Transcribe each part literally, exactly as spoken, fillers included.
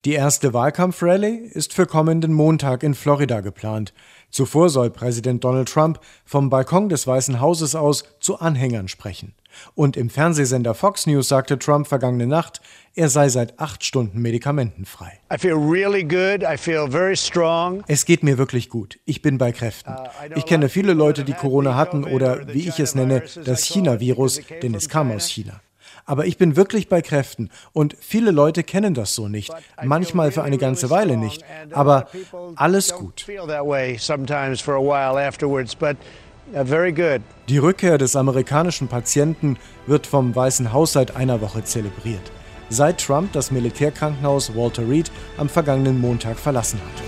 Die erste Wahlkampfrallye ist für kommenden Montag in Florida geplant. Zuvor soll Präsident Donald Trump vom Balkon des Weißen Hauses aus zu Anhängern sprechen. Und im Fernsehsender Fox News sagte Trump vergangene Nacht, er sei seit acht Stunden medikamentenfrei. I feel really good. I feel very strong. Es geht mir wirklich gut. Ich bin bei Kräften. Ich kenne viele Leute, die Corona hatten oder, wie ich es nenne, das China-Virus, denn es kam aus China. Aber ich bin wirklich bei Kräften und viele Leute kennen das so nicht, manchmal für eine ganze Weile nicht, aber alles gut. Die Rückkehr des amerikanischen Patienten wird vom Weißen Haus seit einer Woche zelebriert, seit Trump das Militärkrankenhaus Walter Reed am vergangenen Montag verlassen hat.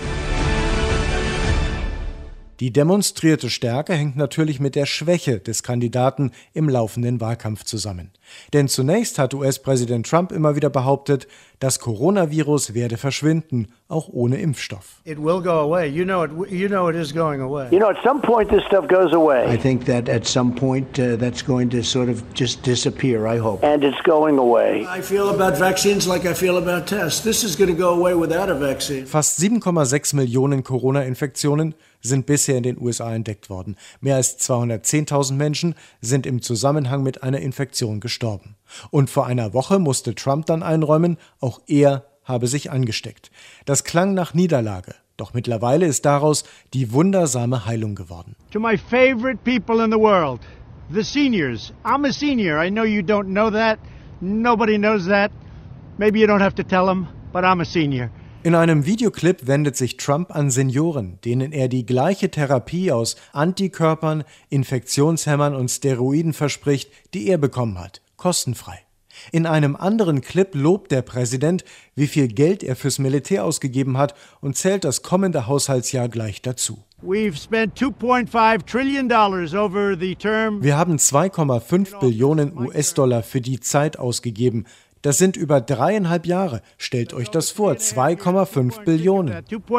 Die demonstrierte Stärke hängt natürlich mit der Schwäche des Kandidaten im laufenden Wahlkampf zusammen. Denn zunächst hat U S-Präsident Trump immer wieder behauptet, das Coronavirus werde verschwinden, auch ohne Impfstoff. It will go away. You know it. You know it is going away. You know, at some point this stuff goes away. I think that at some point uh, that's going to sort of just disappear. I hope. And it's going away. I feel about vaccines like I feel about tests. This is going to go away without a vaccine. Fast sieben Komma sechs Millionen Corona-Infektionen sind bisher in den U S A entdeckt worden. Mehr als zweihundertzehntausend Menschen sind im Zusammenhang mit einer Infektion gestorben. Und vor einer Woche musste Trump dann einräumen, auch er habe sich angesteckt. Das klang nach Niederlage. Doch mittlerweile ist daraus die wundersame Heilung geworden. To my favorite people in the world, the seniors. I'm a senior. I know you don't know that. Nobody knows that. Maybe you don't have to tell them, but I'm a senior. In einem Videoclip wendet sich Trump an Senioren, denen er die gleiche Therapie aus Antikörpern, Infektionshemmern und Steroiden verspricht, die er bekommen hat, kostenfrei. In einem anderen Clip lobt der Präsident, wie viel Geld er fürs Militär ausgegeben hat und zählt das kommende Haushaltsjahr gleich dazu. We've spent two point five trillion dollars over the term. Wir haben zwei Komma fünf Billionen U S-Dollar für die Zeit ausgegeben. Das sind über dreieinhalb Jahre. Stellt euch das vor, zwei Komma fünf Billionen.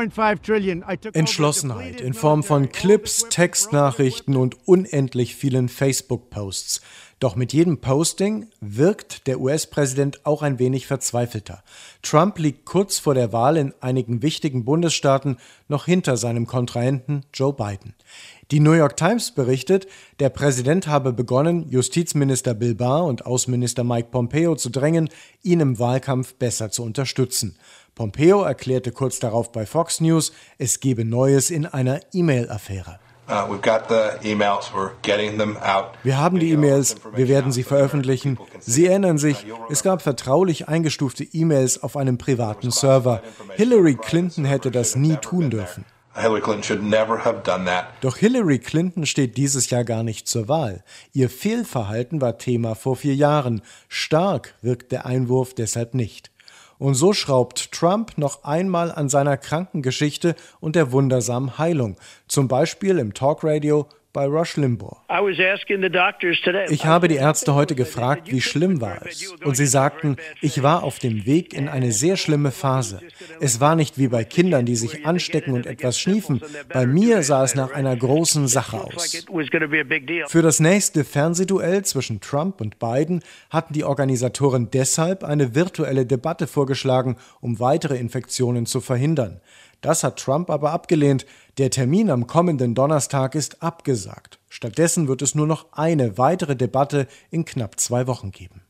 Entschlossenheit in Form von Clips, Textnachrichten und unendlich vielen Facebook-Posts. Doch mit jedem Posting wirkt der U S-Präsident auch ein wenig verzweifelter. Trump liegt kurz vor der Wahl in einigen wichtigen Bundesstaaten noch hinter seinem Kontrahenten Joe Biden. Die New York Times berichtet, der Präsident habe begonnen, Justizminister Bill Barr und Außenminister Mike Pompeo zu drängen, ihn im Wahlkampf besser zu unterstützen. Pompeo erklärte kurz darauf bei Fox News, es gebe Neues in einer E-Mail-Affäre. Uh, we've got the emails, we're getting them out. Wir haben die E-Mails, wir werden sie veröffentlichen. Sie erinnern sich, es gab vertraulich eingestufte E-Mails auf einem privaten Server. Hillary Clinton hätte das nie tun dürfen. Hillary Clinton should never have done that. Doch Hillary Clinton steht dieses Jahr gar nicht zur Wahl. Ihr Fehlverhalten war Thema vor vier Jahren. Stark wirkt der Einwurf deshalb nicht. Und so schraubt Trump noch einmal an seiner Krankengeschichte und der wundersamen Heilung. Zum Beispiel im Talkradio bei Rush Limbaugh. Ich habe die Ärzte heute gefragt, wie schlimm war es. Und sie sagten, ich war auf dem Weg in eine sehr schlimme Phase. Es war nicht wie bei Kindern, die sich anstecken und etwas schniefen. Bei mir sah es nach einer großen Sache aus. Für das nächste Fernsehduell zwischen Trump und Biden hatten die Organisatoren deshalb eine virtuelle Debatte vorgeschlagen, um weitere Infektionen zu verhindern. Das hat Trump aber abgelehnt. Der Termin am kommenden Donnerstag ist abgesagt. Stattdessen wird es nur noch eine weitere Debatte in knapp zwei Wochen geben.